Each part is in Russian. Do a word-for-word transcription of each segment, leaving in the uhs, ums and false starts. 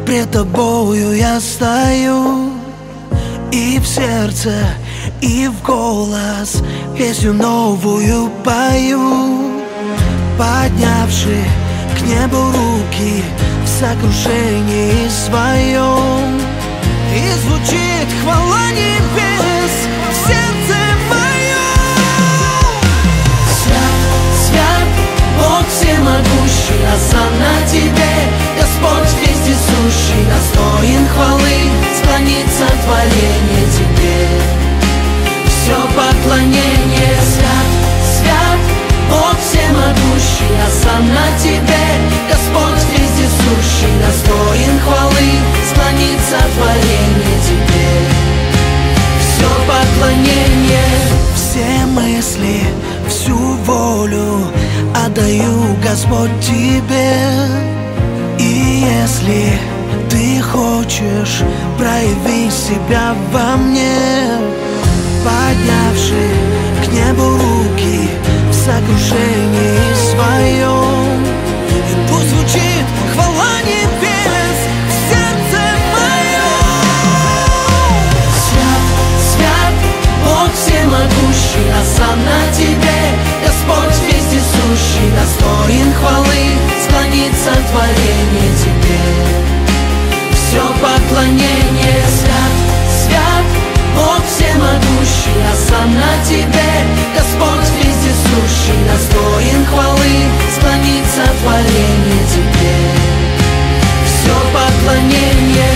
Пред тобою я стою, и в сердце, и в голос песню новую пою, поднявши к небу руки в сокрушении своем. И звучит хвала небес в сердце моем. Свят, свят, Бог всемогущий, осанна тебе, Господь вездесущий, достоин хвалы, склонится творение тебе. Все поклонение, свят, свят, Бог всемогущий, осанна тебе, Господь вездесущий, достоин хвалы, склонится творение тебе. Все поклонение, все мысли, всю волю отдаю, Господь, тебе. И если ты хочешь, прояви себя во мне, поднявши к небу руки в сокрушении своем. И пусть звучит хвала небес в сердце моем. свят, свят, Бог всемогущий, осанна тебе, Господь вездесущий, достоин хвалы, склонится творение тебе. Все поклонение, свят, свят, Бог всемогущий, осанна тебе, Господь вездесущий, достоин хвалы, склонится творение тебе. Все поклонение.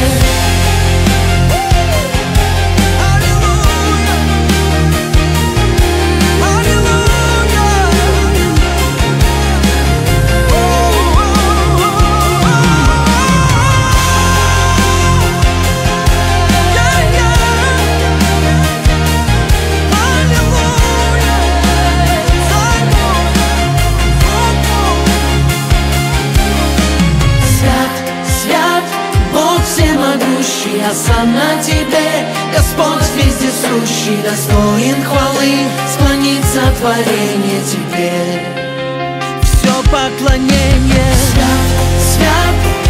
Осанна тебе, Господь вездесущий, достоин хвалы, склонится творение тебе. Все поклонение, свят, свят,